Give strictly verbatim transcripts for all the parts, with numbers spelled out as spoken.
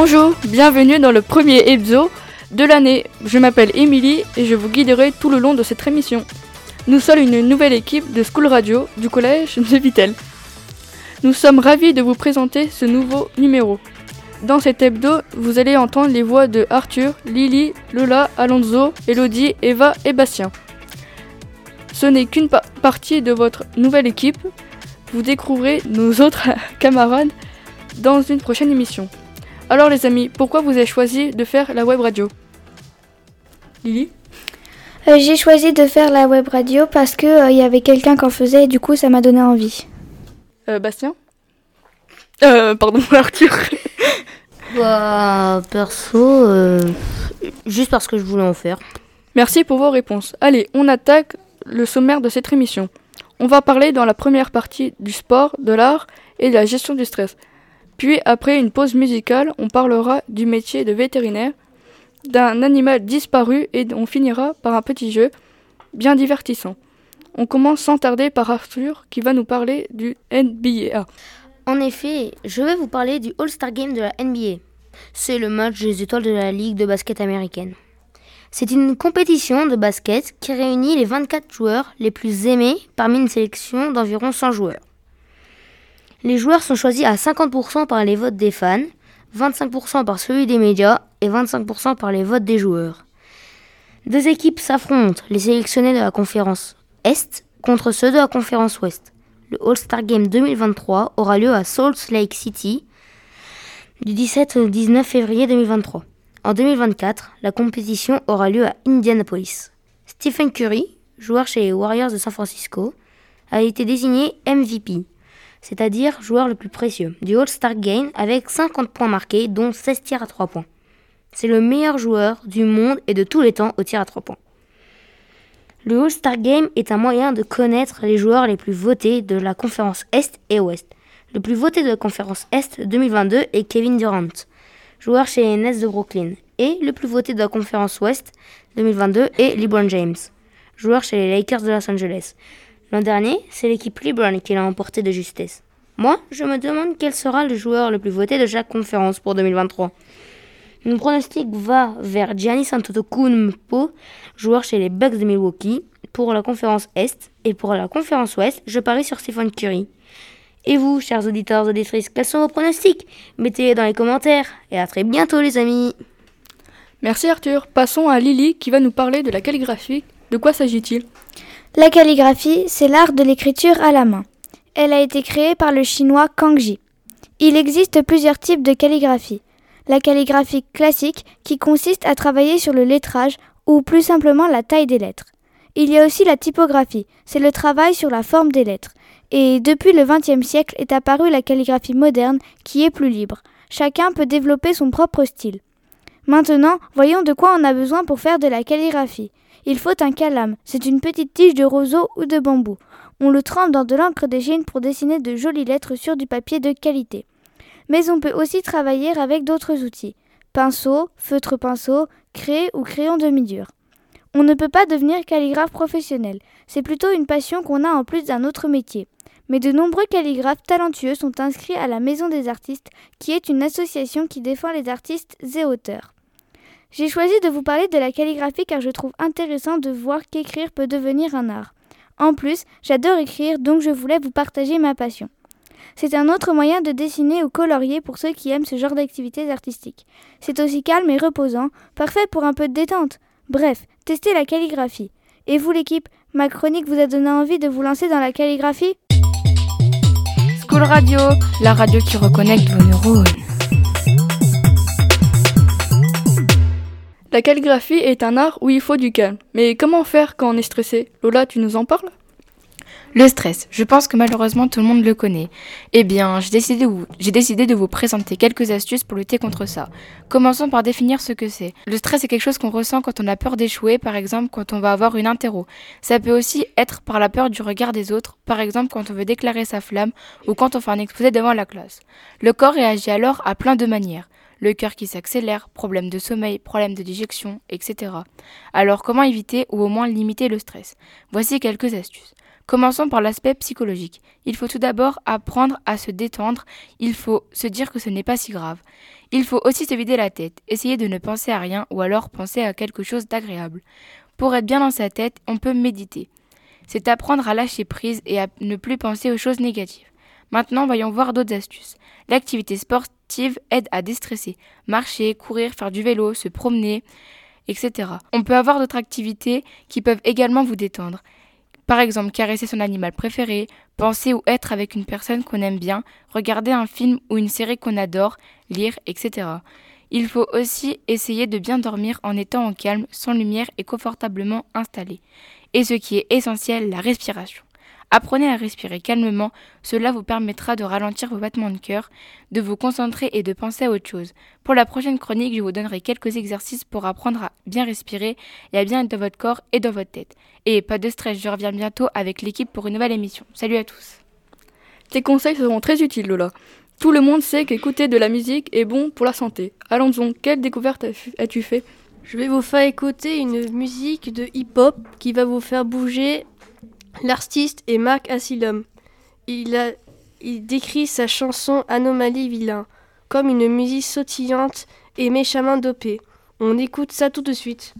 Bonjour, bienvenue dans le premier hebdo de l'année. Je m'appelle Émilie et je vous guiderai tout le long de cette émission. Nous sommes une nouvelle équipe de School Radio du collège de Vittel. Nous sommes ravis de vous présenter ce nouveau numéro. Dans cet hebdo, vous allez entendre les voix de Arthur, Lily, Lola, Alonso, Elodie, Eva et Bastien. Ce n'est qu'une pa- partie de votre nouvelle équipe. Vous découvrirez nos autres camarades dans une prochaine émission. Alors les amis, pourquoi vous avez choisi de faire la web radio ? Lily ? euh, J'ai choisi de faire la web radio parce qu'il euh, y avait quelqu'un qui en faisait et du coup ça m'a donné envie. Euh, Bastien ? Euh, pardon, Arthur. Bah, perso, euh, juste parce que je voulais en faire. Merci pour vos réponses. Allez, on attaque le sommaire de cette émission. On va parler dans la première partie du sport, de l'art et de la gestion du stress. Puis, après une pause musicale, on parlera du métier de vétérinaire, d'un animal disparu et on finira par un petit jeu bien divertissant. On commence sans tarder par Arthur qui va nous parler du N B A. En effet, je vais vous parler du All-Star Game de la N B A. C'est le match des étoiles de la Ligue de basket américaine. C'est une compétition de basket qui réunit les vingt-quatre joueurs les plus aimés parmi une sélection d'environ cent joueurs. Les joueurs sont choisis à cinquante pour cent par les votes des fans, vingt-cinq pour cent par celui des médias et vingt-cinq pour cent par les votes des joueurs. Deux équipes s'affrontent, les sélectionnés de la conférence Est contre ceux de la conférence Ouest. Le All-Star Game deux mille vingt-trois aura lieu à Salt Lake City du dix-sept au dix-neuf février deux mille vingt-trois. En deux mille vingt-quatre, la compétition aura lieu à Indianapolis. Stephen Curry, joueur chez les Warriors de San Francisco, a été désigné M V P, c'est-à-dire joueur le plus précieux, du All-Star Game avec cinquante points marqués, dont seize tirs à trois points. C'est le meilleur joueur du monde et de tous les temps au tir à trois points. Le All-Star Game est un moyen de connaître les joueurs les plus votés de la conférence Est et Ouest. Le plus voté de la conférence Est deux mille vingt-deux est Kevin Durant, joueur chez les Nets de Brooklyn. Et le plus voté de la conférence Ouest deux mille vingt-deux est LeBron James, joueur chez les Lakers de Los Angeles. L'an dernier, c'est l'équipe LeBron qui l'a emporté de justesse. Moi, je me demande quel sera le joueur le plus voté de chaque conférence pour deux mille vingt-trois. Mon pronostic va vers Giannis Antetokounmpo, joueur chez les Bucks de Milwaukee, pour la conférence Est, et pour la conférence Ouest, je parie sur Stephen Curry. Et vous, chers auditeurs et auditrices, quels sont vos pronostics ? Mettez-les dans les commentaires, et à très bientôt les amis. Merci Arthur. Passons à Lily qui va nous parler de la calligraphie. De quoi s'agit-il ? La calligraphie, c'est l'art de l'écriture à la main. Elle a été créée par le chinois Kangji. Il existe plusieurs types de calligraphie. La calligraphie classique qui consiste à travailler sur le lettrage ou plus simplement la taille des lettres. Il y a aussi la typographie, c'est le travail sur la forme des lettres. Et depuis le vingtième siècle est apparue la calligraphie moderne qui est plus libre. Chacun peut développer son propre style. Maintenant, voyons de quoi on a besoin pour faire de la calligraphie. Il faut un calame, c'est une petite tige de roseau ou de bambou. On le trempe dans de l'encre de Chine pour dessiner de jolies lettres sur du papier de qualité. Mais on peut aussi travailler avec d'autres outils. Pinceau, feutre pinceau, craie ou crayon demi-dur. On ne peut pas devenir calligraphe professionnel. C'est plutôt une passion qu'on a en plus d'un autre métier. Mais de nombreux calligraphes talentueux sont inscrits à la Maison des artistes, qui est une association qui défend les artistes et auteurs. J'ai choisi de vous parler de la calligraphie car je trouve intéressant de voir qu'écrire peut devenir un art. En plus, j'adore écrire, donc je voulais vous partager ma passion. C'est un autre moyen de dessiner ou colorier pour ceux qui aiment ce genre d'activités artistiques. C'est aussi calme et reposant, parfait pour un peu de détente. Bref, testez la calligraphie. Et vous l'équipe, ma chronique vous a donné envie de vous lancer dans la calligraphie ? School Radio, la radio qui reconnecte vos neurones. La calligraphie est un art où il faut du calme. Mais comment faire quand on est stressé ? Lola, tu nous en parles ? Le stress, je pense que malheureusement tout le monde le connaît. Eh bien, j'ai décidé, vous, j'ai décidé de vous présenter quelques astuces pour lutter contre ça. Commençons par définir ce que c'est. Le stress est quelque chose qu'on ressent quand on a peur d'échouer, par exemple quand on va avoir une interro. Ça peut aussi être par la peur du regard des autres, par exemple quand on veut déclarer sa flamme ou quand on fait un exposé devant la classe. Le corps réagit alors à plein de manières. Le cœur qui s'accélère, problème de sommeil, problème de digestion, et cetera. Alors comment éviter ou au moins limiter le stress ? Voici quelques astuces. Commençons par l'aspect psychologique. Il faut tout d'abord apprendre à se détendre, il faut se dire que ce n'est pas si grave. Il faut aussi se vider la tête, essayer de ne penser à rien ou alors penser à quelque chose d'agréable. Pour être bien dans sa tête, on peut méditer. C'est apprendre à lâcher prise et à ne plus penser aux choses négatives. Maintenant, voyons voir d'autres astuces. L'activité sportive aide à déstresser. Marcher, courir, faire du vélo, se promener, et cetera. On peut avoir d'autres activités qui peuvent également vous détendre. Par exemple, caresser son animal préféré, penser ou être avec une personne qu'on aime bien, regarder un film ou une série qu'on adore, lire, et cetera. Il faut aussi essayer de bien dormir en étant au calme, sans lumière et confortablement installé. Et ce qui est essentiel, la respiration. Apprenez à respirer calmement, cela vous permettra de ralentir vos battements de cœur, de vous concentrer et de penser à autre chose. Pour la prochaine chronique, je vous donnerai quelques exercices pour apprendre à bien respirer et à bien être dans votre corps et dans votre tête. Et pas de stress, je reviens bientôt avec l'équipe pour une nouvelle émission. Salut à tous. Tes conseils seront très utiles, Lola. Tout le monde sait qu'écouter de la musique est bon pour la santé. Allons-y, quelle découverte as-tu fait ? Je vais vous faire écouter une musique de hip-hop qui va vous faire bouger. L'artiste est Mark Asylum. Il, a, il décrit sa chanson Anomalie Vilain comme une musique sautillante et méchamment dopée. On écoute ça tout de suite.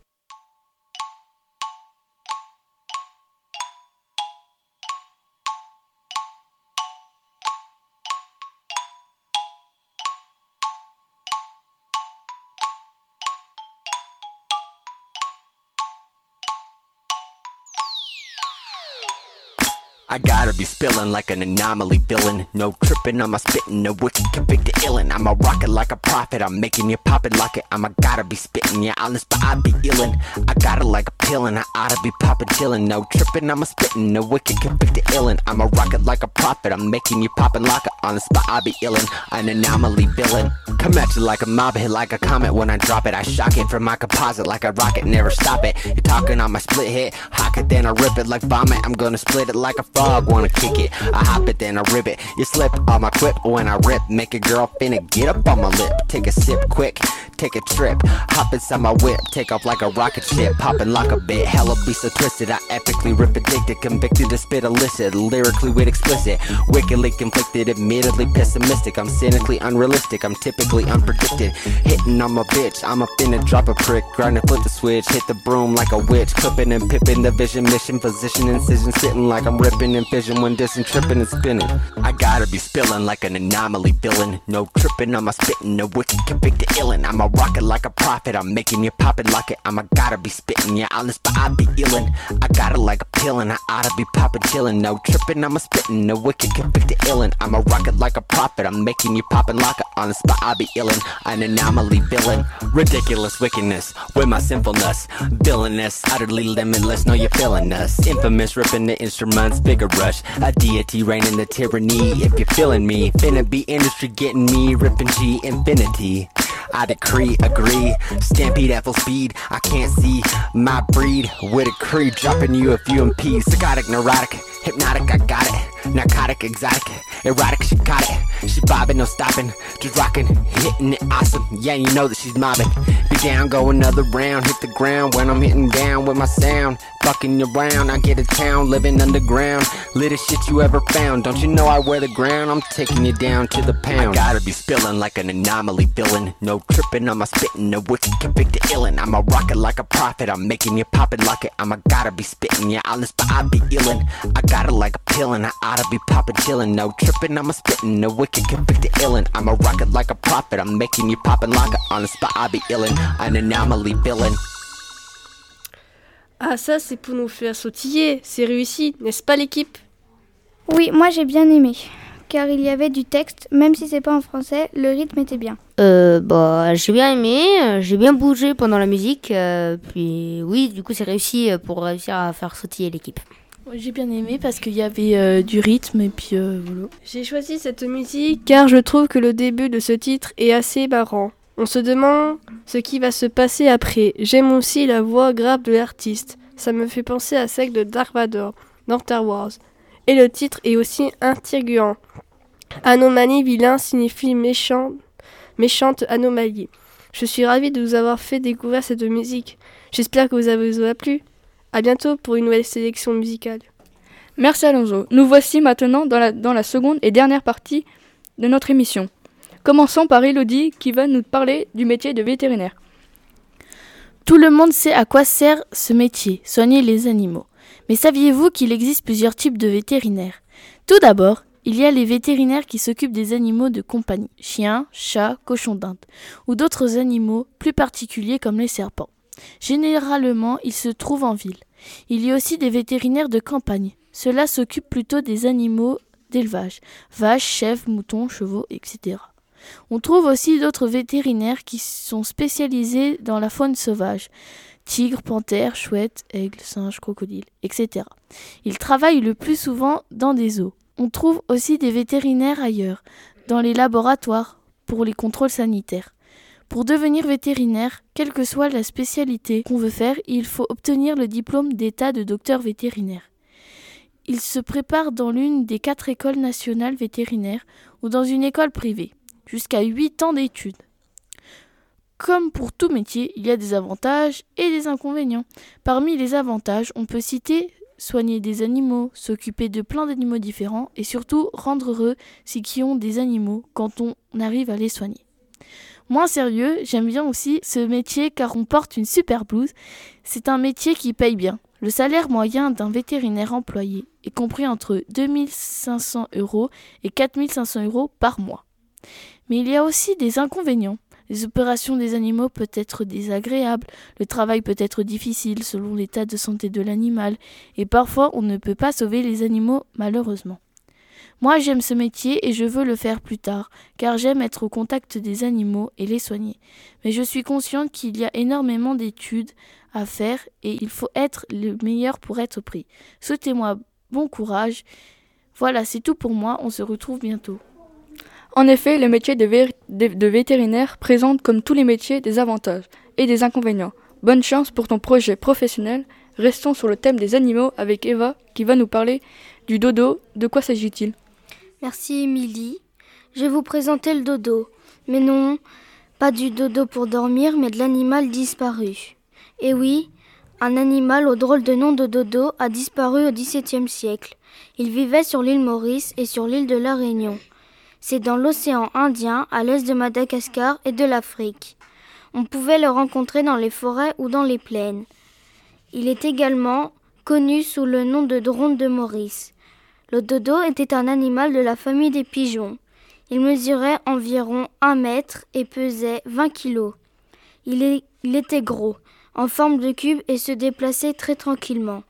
I gotta be spilling like an anomaly villain. No tripping on my spitting, no wicked convicted illin'. I'm a rocket like a prophet, I'm making you pop it like it. I'm a gotta be spitting, yeah, on the spot I be illin'. I got it like a pillin', I oughta be poppin' chillin'. No tripping on my spitting, no wicked convicted illin'. I'm a rocket like a prophet, I'm making you poppin' like it. On the spot I be illin', an anomaly villain. Come at you like a mob, hit like a comet when I drop it. I shock it from my composite like a rocket, never stop it. You're talking on my split hit, hock it then I rip it like vomit. I'm gonna split it like a frog, wanna kick it. I hop it then I rip it. You slip on my quip when I rip. Make a girl finna get up on my lip. Take a sip quick, take a trip. Hop inside my whip, take off like a rocket ship. Poppin' like a bit, hella be so twisted. I epically rip addicted, convicted to spit illicit. Lyrically with explicit, wickedly conflicted, admittedly pessimistic. I'm cynically unrealistic, I'm typically unpredicted. Hitting on my bitch, I'm a finna drop a prick. Grinding, flip the switch, hit the broom like a witch. Clipping and pippin' the vision, mission, position, incision. Sitting like I'm ripping and fission when dissing, tripping and spinning. I gotta be spilling like an anomaly villain. No tripping on my spitting, no wicked convicted illin'. I'm a rocket like a prophet, I'm making you pop it like it. I'm a gotta be spitting, yeah, on the spot I be illin'. I got it like a pillin', I oughta be poppin' chillin'. No tripping on my spitting, no wicked convicted illin'. I'm a rocket like a prophet, I'm making you poppin' like it. On the spot I be illin', an anomaly villain. Ridiculous wickedness with my sinfulness, villainous, utterly limitless. Know you're feeling us. Infamous, ripping the instruments, bigger rush. A deity reigning the tyranny. If you're feeling me, finna be industry getting me, ripping G infinity. I decree, agree, stampede at full speed. I can't see my breed with a creed, dropping you a few M Ps. Psychotic, neurotic, hypnotic, I got it. Narcotic, exotic, erotic, she got it. She bobbing, no stopping, just rocking, hitting it awesome. Yeah, you know that she's mobbing. Be down, go another round, hit the ground when I'm hitting down with my sound. Fucking around, I get a town, living underground. Littest shit you ever found. Don't you know I wear the ground? I'm taking you down to the pound. I gotta be spilling like an anomaly villain. No tripping on my spitting, no wicked convicted illin'. I'm a rocket like a prophet, I'm making you pop it like it. I'm a gotta be spitting, yeah, on the spot I be illin'. I got it like a pillin', I oughta be poppin' chillin'. No tripping on my spitting, no wicked convicted illin'. I'm a rocket like a prophet, I'm making you poppin' like it. On the spot I be illin', an anomaly villain. Ah, ça c'est pour nous faire sautiller, c'est réussi, n'est-ce pas l'équipe ? Oui, moi j'ai bien aimé, car il y avait du texte, même si c'est pas en français, le rythme était bien. Euh, bah, j'ai bien aimé, j'ai bien bougé pendant la musique, euh, puis oui, du coup c'est réussi pour réussir à faire sautiller l'équipe. J'ai bien aimé parce qu'il y avait euh, du rythme et puis euh, voilà. J'ai choisi cette musique car je trouve que le début de ce titre est assez marrant. On se demande ce qui va se passer après. J'aime aussi la voix grave de l'artiste. Ça me fait penser à celle de Dark Vador dans Star Wars. Et le titre est aussi intriguant. Anomalie vilain signifie méchant, méchante anomalie. Je suis ravie de vous avoir fait découvrir cette musique. J'espère que vous avez vous a plu. À bientôt pour une nouvelle sélection musicale. Merci Alonso. Nous voici maintenant dans la, dans la seconde et dernière partie de notre émission. Commençons par Elodie qui va nous parler du métier de vétérinaire. Tout le monde sait à quoi sert ce métier, soigner les animaux. Mais saviez-vous qu'il existe plusieurs types de vétérinaires ? Tout d'abord, il y a les vétérinaires qui s'occupent des animaux de compagnie, chiens, chats, cochons d'Inde, ou d'autres animaux plus particuliers comme les serpents. Généralement, ils se trouvent en ville. Il y a aussi des vétérinaires de campagne. Ceux-là s'occupent plutôt des animaux d'élevage, vaches, chèvres, moutons, chevaux, et cetera. On trouve aussi d'autres vétérinaires qui sont spécialisés dans la faune sauvage, tigres, panthères, chouettes, aigles, singes, crocodiles, et cetera. Ils travaillent le plus souvent dans des zoos. On trouve aussi des vétérinaires ailleurs, dans les laboratoires, pour les contrôles sanitaires. Pour devenir vétérinaire, quelle que soit la spécialité qu'on veut faire, il faut obtenir le diplôme d'état de docteur vétérinaire. Il se prépare dans l'une des quatre écoles nationales vétérinaires ou dans une école privée, jusqu'à huit ans d'études. Comme pour tout métier, il y a des avantages et des inconvénients. Parmi les avantages, on peut citer soigner des animaux, s'occuper de plein d'animaux différents et surtout rendre heureux ceux qui ont des animaux quand on arrive à les soigner. Moins sérieux, j'aime bien aussi ce métier car on porte une super blouse. C'est un métier qui paye bien. Le salaire moyen d'un vétérinaire employé est compris entre deux mille cinq cents euros et quatre mille cinq cents euros par mois. Mais il y a aussi des inconvénients. Les opérations des animaux peuvent être désagréables, le travail peut être difficile selon l'état de santé de l'animal, et parfois on ne peut pas sauver les animaux malheureusement. Moi j'aime ce métier et je veux le faire plus tard, car j'aime être au contact des animaux et les soigner. Mais je suis consciente qu'il y a énormément d'études à faire et il faut être le meilleur pour être pris. Souhaitez-moi bon courage. Voilà, c'est tout pour moi, on se retrouve bientôt. En effet, le métier de, vé- de, de vétérinaire présente comme tous les métiers des avantages et des inconvénients. Bonne chance pour ton projet professionnel. Restons sur le thème des animaux avec Eva qui va nous parler du dodo. De quoi s'agit-il ? Merci Émilie. Je vais vous présenter le dodo. Mais non, pas du dodo pour dormir, mais de l'animal disparu. Et oui, un animal au drôle de nom de dodo a disparu au dix-septième siècle. Il vivait sur l'île Maurice et sur l'île de la Réunion. C'est dans l'océan Indien, à l'est de Madagascar et de l'Afrique. On pouvait le rencontrer dans les forêts ou dans les plaines. Il est également connu sous le nom de drone de Maurice. Le dodo était un animal de la famille des pigeons. Il mesurait environ un mètre et pesait vingt kilos. Il, est, il était gros, en forme de cube et se déplaçait très tranquillement.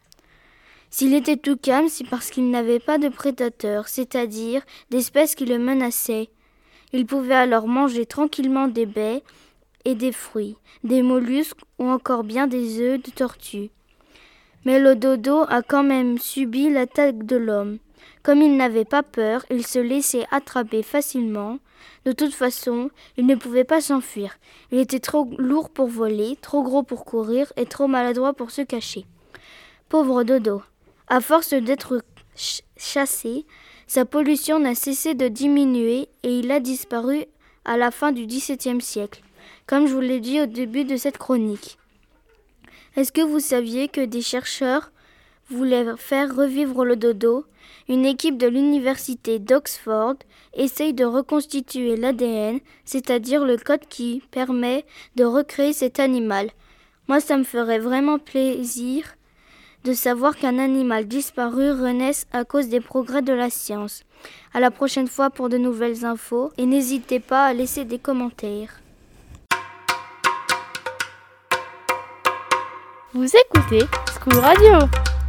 S'il était tout calme, c'est parce qu'il n'avait pas de prédateurs, c'est-à-dire d'espèces qui le menaçaient. Il pouvait alors manger tranquillement des baies et des fruits, des mollusques ou encore bien des œufs de tortue. Mais le dodo a quand même subi l'attaque de l'homme. Comme il n'avait pas peur, il se laissait attraper facilement. De toute façon, il ne pouvait pas s'enfuir. Il était trop lourd pour voler, trop gros pour courir et trop maladroit pour se cacher. Pauvre dodo. À force d'être ch- chassé, sa pollution n'a cessé de diminuer et il a disparu à la fin du dix-septième siècle, comme je vous l'ai dit au début de cette chronique. Est-ce que vous saviez que des chercheurs voulaient faire revivre le dodo ? Une équipe de l'université d'Oxford essaye de reconstituer l'A D N, c'est-à-dire le code qui permet de recréer cet animal. Moi, ça me ferait vraiment plaisir de savoir qu'un animal disparu renaisse à cause des progrès de la science. À la prochaine fois pour de nouvelles infos et n'hésitez pas à laisser des commentaires. Vous écoutez School Radio.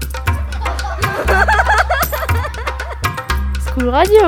School Radio.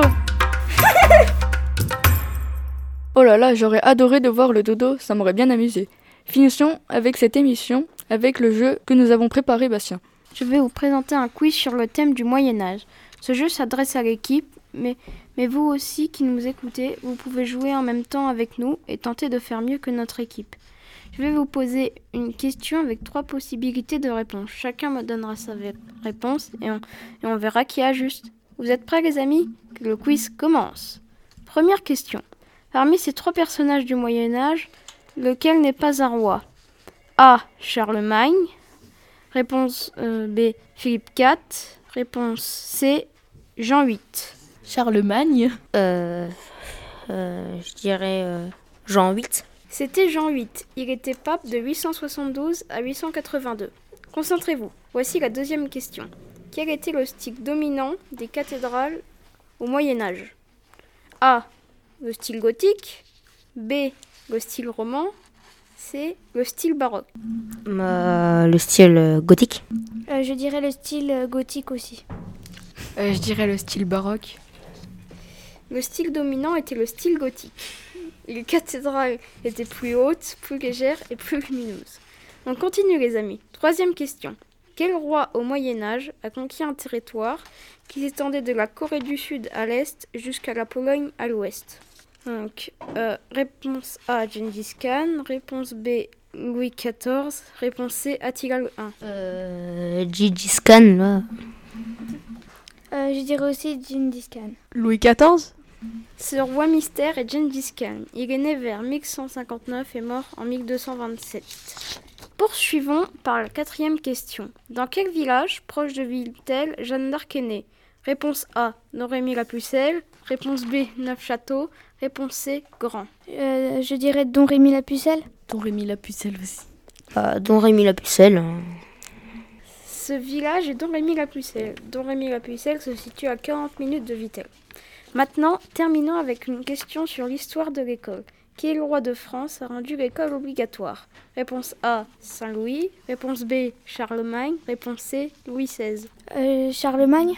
Oh là là, j'aurais adoré de voir le dodo, ça m'aurait bien amusé. Finissons avec cette émission, avec le jeu que nous avons préparé, Bastien. Je vais vous présenter un quiz sur le thème du Moyen-Âge. Ce jeu s'adresse à l'équipe, mais, mais vous aussi qui nous écoutez, vous pouvez jouer en même temps avec nous et tenter de faire mieux que notre équipe. Je vais vous poser une question avec trois possibilités de réponse. Chacun me donnera sa réponse et on, et on verra qui a juste. Vous êtes prêts les amis ? Que le quiz commence. Première question. Parmi ces trois personnages du Moyen-Âge, lequel n'est pas un roi ? A. Charlemagne. Réponse euh, B. Philippe quatre. Réponse C, Jean huit. Charlemagne. Euh, euh, je dirais euh, Jean huit. C'était Jean huit. Il était pape de huit cent soixante-douze à huit cent quatre-vingt-deux. Concentrez-vous. Voici la deuxième question. Quel était le style dominant des cathédrales au Moyen-Âge? A. Le style gothique. B. Le style roman. C. Le style baroque. Euh, le style euh, gothique. Euh, je dirais le style euh, gothique aussi. Euh, je dirais le style baroque. Le style dominant était le style gothique. Les cathédrales étaient plus hautes, plus légères et plus lumineuses. On continue les amis. Troisième question. Quel roi au Moyen-Âge a conquis un territoire qui s'étendait de la Corée du Sud à l'est jusqu'à la Pologne à l'ouest? Donc, euh, réponse A, Gengis Khan. Réponse B, Louis quatorze. Réponse C, Attila le Hun. Euh, Gengis Khan, là. Euh, je dirais aussi Gengis Khan. Louis quatorze? Ce roi mystère est Gengis Khan. Il est né vers mille cent cinquante-neuf et mort en mille deux cent vingt-sept. Poursuivons par la quatrième question. Dans quel village, proche de Vittel, Jeanne d'Arc est née? Réponse A, Don-Rémy-la-Pucelle. Réponse B, Neufchâteau. Réponse C, Grand. Euh, je dirais Don Rémy-la-Pucelle. Don Rémy-la-Pucelle aussi. Euh, Don Rémy-la-Pucelle. Hein. Ce village est Don Rémy-la-Pucelle. Don Rémy-la-Pucelle se situe à quarante minutes de Vittel. Maintenant, terminons avec une question sur l'histoire de l'école. Quel roi de France a rendu l'école obligatoire? Réponse A, Saint-Louis. Réponse B, Charlemagne. Réponse C, Louis seize. Euh, Charlemagne.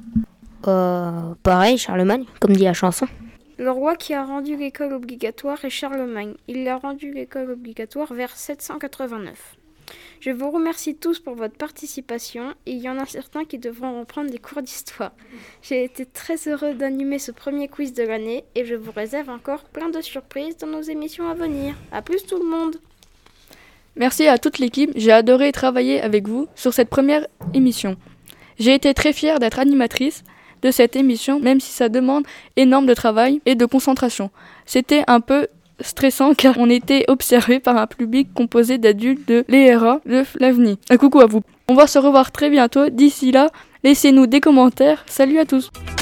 Euh, pareil, Charlemagne, comme dit la chanson. Le roi qui a rendu l'école obligatoire est Charlemagne. Il a rendu l'école obligatoire vers sept cent quatre-vingt-neuf. Je vous remercie tous pour votre participation et il y en a certains qui devront reprendre des cours d'histoire. J'ai été très heureux d'animer ce premier quiz de l'année et je vous réserve encore plein de surprises dans nos émissions à venir. À plus tout le monde! Merci à toute l'équipe, j'ai adoré travailler avec vous sur cette première émission. J'ai été très fière d'être animatrice de cette émission, même si ça demande énorme de travail et de concentration. C'était un peu stressant car on était observé par un public composé d'adultes de l'E R A de Flavny. Un coucou à vous. On va se revoir très bientôt. D'ici là, laissez-nous des commentaires. Salut à tous.